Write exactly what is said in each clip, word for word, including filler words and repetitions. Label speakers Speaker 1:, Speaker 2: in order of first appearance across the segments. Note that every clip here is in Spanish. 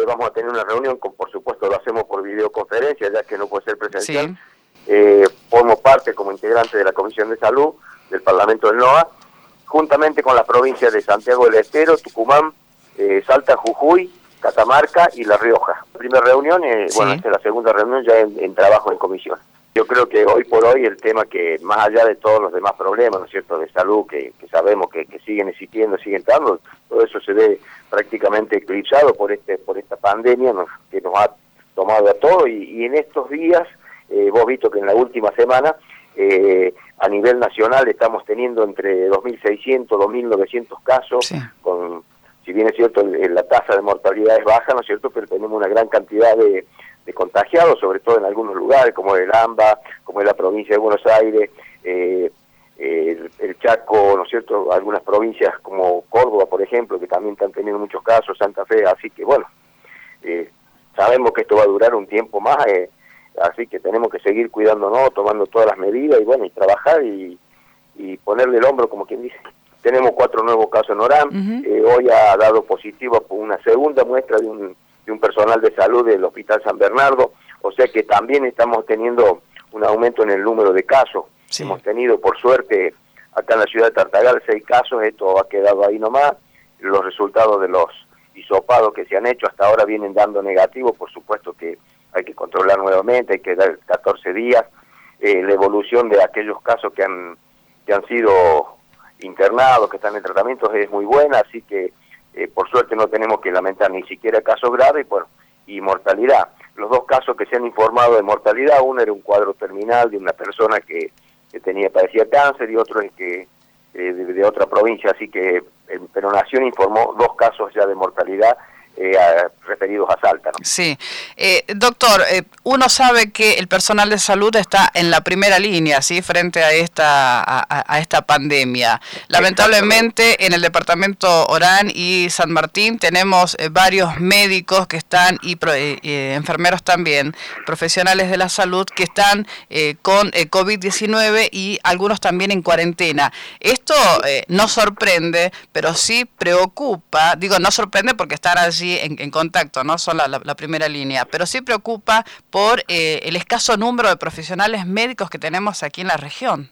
Speaker 1: eh, vamos a tener una reunión, con, por supuesto lo hacemos por videoconferencia, ya que no puede ser presencial.
Speaker 2: Sí.
Speaker 1: Eh, formo parte como integrante de la Comisión de Salud del Parlamento del NOA, juntamente con las provincias de Santiago del Estero, Tucumán, eh, Salta, Jujuy, Catamarca y La Rioja. Primera reunión, eh,
Speaker 2: Sí.
Speaker 1: bueno, esta es la segunda reunión ya en, en trabajo en comisión. Yo creo que hoy por hoy el tema que, más allá de todos los demás problemas, ¿no es cierto?, de salud que, que sabemos que, que siguen existiendo, siguen dando, todo eso se ve prácticamente eclipsado por este por esta pandemia, ¿no?, que nos ha tomado a todos, y, y en estos días, eh, vos visto que en la última semana, eh, a nivel nacional estamos teniendo entre dos mil seiscientos, dos mil novecientos casos,
Speaker 2: Sí.
Speaker 1: con, si bien es cierto, el, la tasa de mortalidad es baja, ¿no es cierto?, pero tenemos una gran cantidad de de contagiados, sobre todo en algunos lugares, como el AMBA, como en la provincia de Buenos Aires, eh, eh, el, el Chaco, ¿no es cierto?, algunas provincias como Córdoba, por ejemplo, que también están teniendo muchos casos, Santa Fe, así que bueno, eh, sabemos que esto va a durar un tiempo más, eh, así que tenemos que seguir cuidándonos, tomando todas las medidas, y bueno, y trabajar y, y ponerle el hombro, como quien dice. Tenemos cuatro nuevos casos en Orán, uh-huh. eh, hoy ha dado positivo por una segunda muestra de un de un personal de salud del Hospital San Bernardo, o sea que también estamos teniendo un aumento en el número de casos. Sí. Hemos tenido, por suerte, acá en la ciudad de Tartagal, seis casos, esto ha quedado ahí nomás. Los resultados de los hisopados que se han hecho hasta ahora vienen dando negativos, por supuesto que hay que controlar nuevamente, hay que dar catorce días. Eh, la evolución de aquellos casos que han, que han sido internados, que están en tratamientos, es muy buena, así que Eh, por suerte no tenemos que lamentar ni siquiera casos graves, bueno, y mortalidad. Los dos casos que se han informado de mortalidad, uno era un cuadro terminal de una persona que, que tenía padecía cáncer, y otro es que eh, de, de otra provincia, así que eh, pero Nación informó dos casos ya de mortalidad eh, a, referidos a Salta, ¿no?
Speaker 2: Sí. Eh, doctor, eh, uno sabe que el personal de salud está en la primera línea, ¿sí?, frente a esta a, a esta pandemia. Lamentablemente en el departamento Orán y San Martín tenemos eh, varios médicos que están y pro, eh, eh, enfermeros también, profesionales de la salud que están eh, con eh, COVID diecinueve, y algunos también en cuarentena. Esto eh, no sorprende, pero sí preocupa. Digo, no sorprende porque están allí En, en contacto, no son la, la, la primera línea, pero sí preocupa por eh, el escaso número de profesionales médicos que tenemos aquí en la región.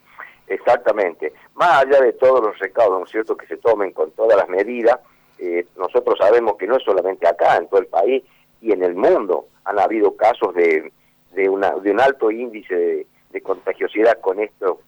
Speaker 1: Exactamente. Más allá de todos los recaudos, ¿no es cierto?, que se tomen con todas las medidas, eh, nosotros sabemos que no es solamente acá, en todo el país y en el mundo han habido casos de, de, una, de un alto índice de, de contagiosidad con esto,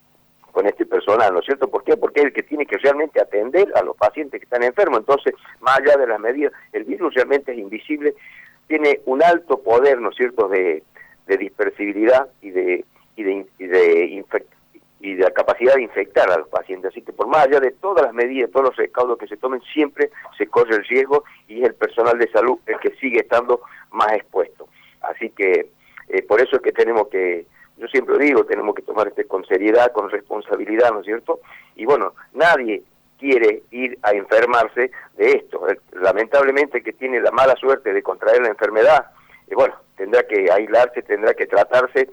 Speaker 1: con este personal, ¿no es cierto? ¿Por qué? Porque es el que tiene que realmente atender a los pacientes que están enfermos. Entonces, más allá de las medidas, el virus realmente es invisible, tiene un alto poder, ¿no es cierto?, de, de dispersibilidad y de y de, y de infect, y de la capacidad de infectar a los pacientes. Así que por más allá de todas las medidas, todos los recaudos que se tomen, siempre se corre el riesgo, y es el personal de salud el que sigue estando más expuesto. Así que eh, por eso es que tenemos que, yo siempre digo, tenemos que tomar este con seriedad, con responsabilidad, ¿no es cierto? Y bueno, nadie quiere ir a enfermarse de esto. Lamentablemente, que tiene la mala suerte de contraer la enfermedad, eh, bueno, tendrá que aislarse, tendrá que tratarse,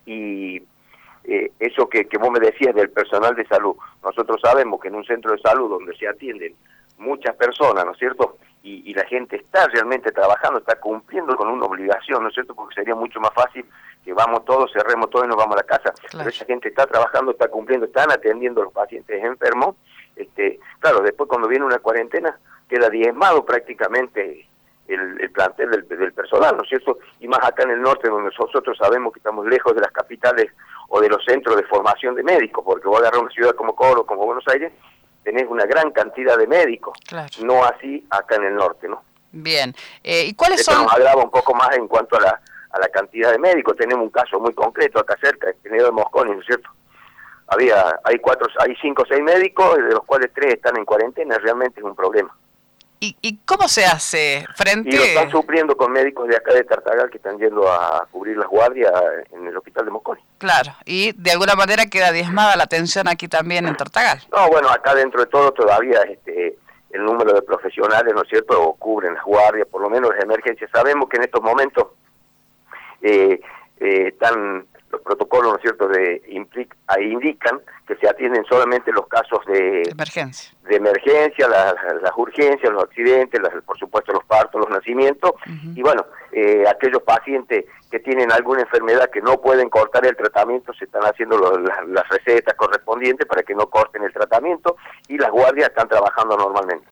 Speaker 1: y eh, eso que, que vos me decías del personal de salud, nosotros sabemos que en un centro de salud donde se atienden muchas personas, ¿no es cierto?, y, y la gente está realmente trabajando, está cumpliendo con una obligación, ¿no es cierto?, porque sería mucho más fácil que vamos todos, cerremos todo y nos vamos a la casa. Claro. Pero esa gente está trabajando, está cumpliendo, están atendiendo a los pacientes enfermos. Este, claro, después cuando viene una cuarentena, queda diezmado prácticamente el, el plantel del, del personal, ¿no es cierto? Y más acá en el norte, donde nosotros sabemos que estamos lejos de las capitales o de los centros de formación de médicos, porque vos agarrás una ciudad como Córdoba, como Buenos Aires, tenés una gran cantidad de médicos, claro. No así acá en el norte, ¿no?
Speaker 2: Bien, eh, ¿y cuáles
Speaker 1: Esto
Speaker 2: son...?
Speaker 1: nos agrava un poco más en cuanto a la, a la cantidad de médicos. Tenemos un caso muy concreto acá cerca, el General Mosconi, ¿no es cierto? Había, hay cuatro, hay cinco o seis médicos, de los cuales tres están en cuarentena, realmente es un problema.
Speaker 2: ¿Y, y cómo se hace frente...?
Speaker 1: Y lo están supliendo con médicos de acá de Tartagal que están yendo a cubrir las guardias en el hospital de Mosconi.
Speaker 2: Claro, y de alguna manera queda diezmada la atención aquí también en Tartagal.
Speaker 1: No, bueno, acá dentro de todo todavía este el número de profesionales, ¿no es cierto?, cubren las guardias, por lo menos las emergencias. Sabemos que en estos momentos eh, eh, están los protocolos, ¿no es cierto?, de implica, indican que se atienden solamente los casos de
Speaker 2: emergencia,
Speaker 1: de emergencia, las, las urgencias, los accidentes, las, por supuesto los partos, los nacimientos, uh-huh. y bueno, eh, aquellos pacientes que tienen alguna enfermedad que no pueden cortar el tratamiento, se están haciendo los, las, las recetas correspondientes para que no corten el tratamiento, y las guardias están trabajando normalmente.